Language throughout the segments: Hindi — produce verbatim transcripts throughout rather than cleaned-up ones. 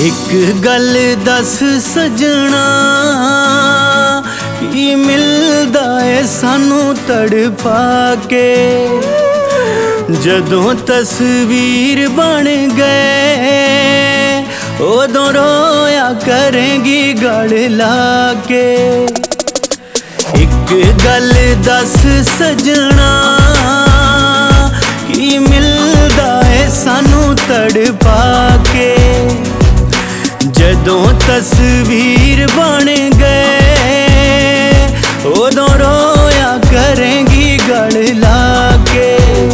एक गल दस सजना की मिलदा है सानू तड़पा के। जदों तस्वीर बन गए उदों रोया करेंगी गल लाके। एक गल दस सजना की मिलदा है सानू तड़पा के। जदों तस्वीर बन गए उदों रोया करेंगी गल लाके।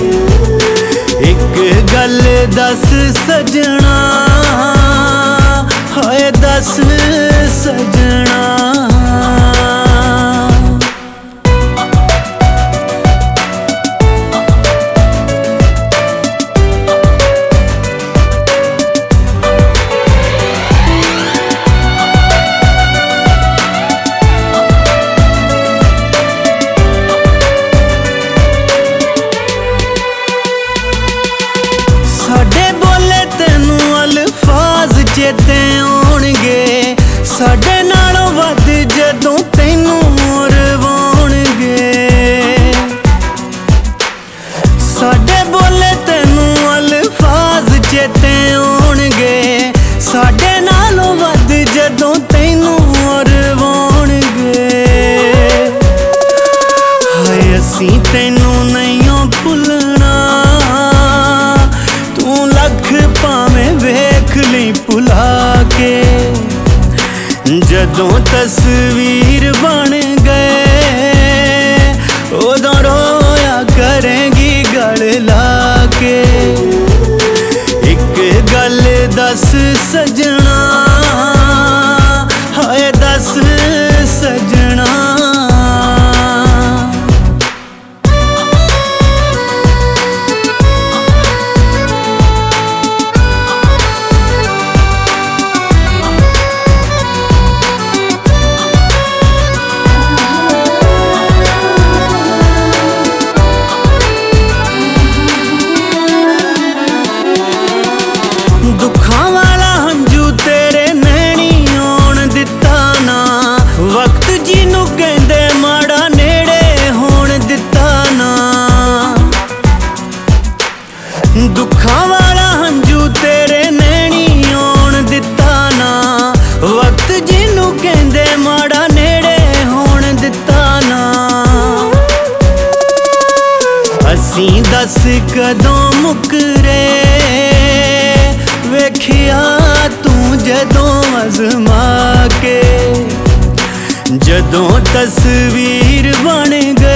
एक गल दस सजना हाय दस सजना। साडे बोले तेनू अल्फाज चेते आउणगे, साडे नालों वध जदों तैनू रवाउणगे। साडे बोले तेनू अल्फाज चेते आउणगे, साडे नालों वध जदों तैनू रवाउणगे। हाय असीं तैनू नहींओ भुलना, भावें वेख ली भुला के। जदों तस्वीर बन गए उदों रोया करेंगी गल लाके। एक गल दस सजना हाय दस सजना। दुखां वाला हंजू तेरे नैनी आउण दिता ना, वक्त जिनू कहंदे माड़ा नेड़े होण दिता ना। दुखां वाला हंजू तेरे नैनी आउण दिता ना, वक्त जिनू कहंदे माड़ा नेड़े होण दिता ना। असीं दस कदों मुकरे वेखिया तू जदों अज़मा के। जदों तस्वीर बन गई